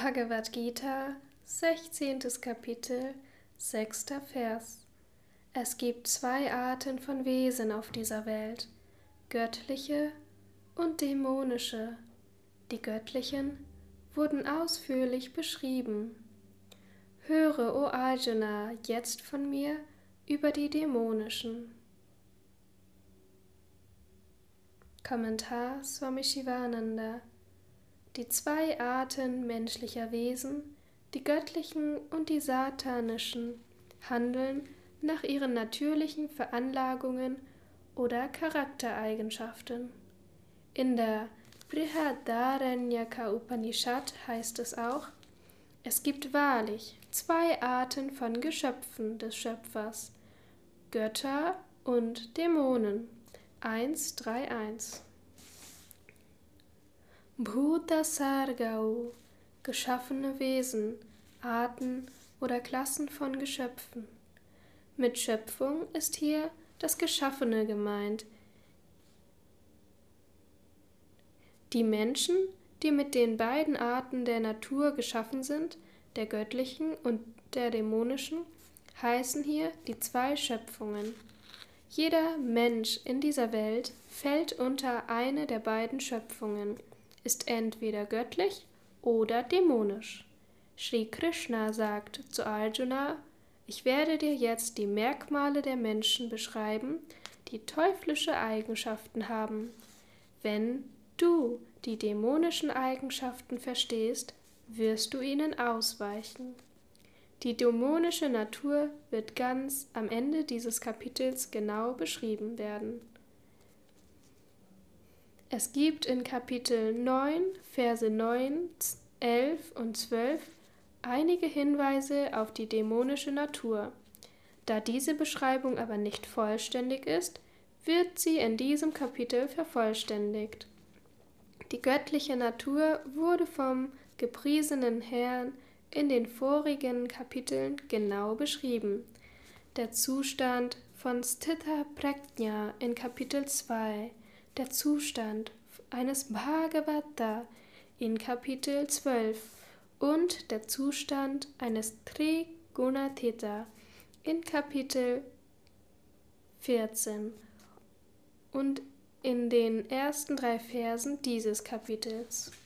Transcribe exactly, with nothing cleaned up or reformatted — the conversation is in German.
Bhagavad Gita, sechzehntes Kapitel, sechster Vers. Es gibt zwei Arten von Wesen auf dieser Welt, göttliche und dämonische. Die göttlichen wurden ausführlich beschrieben. Höre, o Arjuna, jetzt von mir über die dämonischen. Kommentar Swami Shivananda. Die zwei Arten menschlicher Wesen, die göttlichen und die satanischen, handeln nach ihren natürlichen Veranlagungen oder Charaktereigenschaften. In der Brihadaranyaka Upanishad heißt es auch: Es gibt wahrlich zwei Arten von Geschöpfen des Schöpfers, Götter und Dämonen. eins drei eins. Bhuta Sargau, geschaffene Wesen, Arten oder Klassen von Geschöpfen. Mit Schöpfung ist hier das Geschaffene gemeint. Die Menschen, die mit den beiden Arten der Natur geschaffen sind, der göttlichen und der dämonischen, heißen hier die zwei Schöpfungen. Jeder Mensch in dieser Welt fällt unter eine der beiden Schöpfungen, ist entweder göttlich oder dämonisch. Sri Krishna sagt zu Arjuna: Ich werde dir jetzt die Merkmale der Menschen beschreiben, die teuflische Eigenschaften haben. Wenn du die dämonischen Eigenschaften verstehst, wirst du ihnen ausweichen. Die dämonische Natur wird ganz am Ende dieses Kapitels genau beschrieben werden. Es gibt in Kapitel neun, Verse neun, elf und zwölf einige Hinweise auf die dämonische Natur. Da diese Beschreibung aber nicht vollständig ist, wird sie in diesem Kapitel vervollständigt. Die göttliche Natur wurde vom gepriesenen Herrn in den vorigen Kapiteln genau beschrieben. Der Zustand von Sthita Prajna in Kapitel zwei, der Zustand eines Bhagavata in Kapitel zwölf und der Zustand eines Trigunatita in Kapitel vierzehn und in den ersten drei Versen dieses Kapitels.